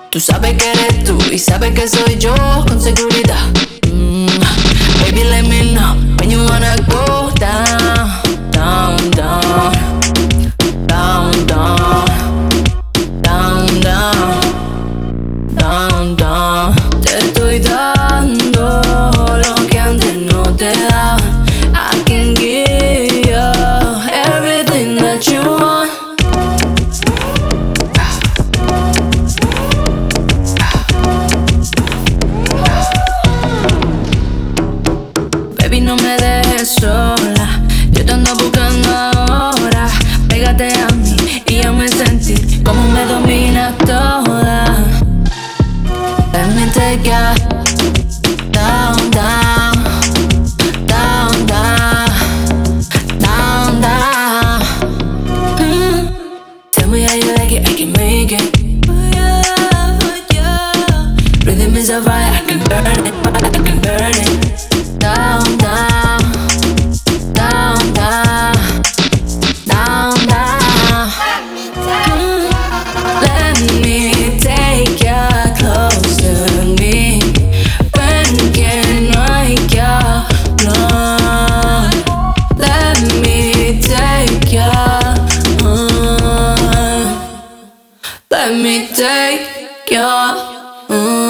Tú sabes que eres tú y sabes que soy yo con seguridad. Baby, let me know when you wanna go down, down, down, down, down, down, down, down, down. Te estoy dando lo que antes no te daba. I can give you everything that you want. Baby, no me dejes sola, yo te ando buscando ahora. Pégate a mí y hazme sentir como me domina toda. Let me take ya down, down, down, down, down, down. Tell me how you like it, I can make it. Oh yeah, oh yeah. Rhythm is a fire, I can burn it, I can burn it. Down, down, down, down, down, down. Let me take you close to me. When can I get alone? Let me take you home. Let me take you home.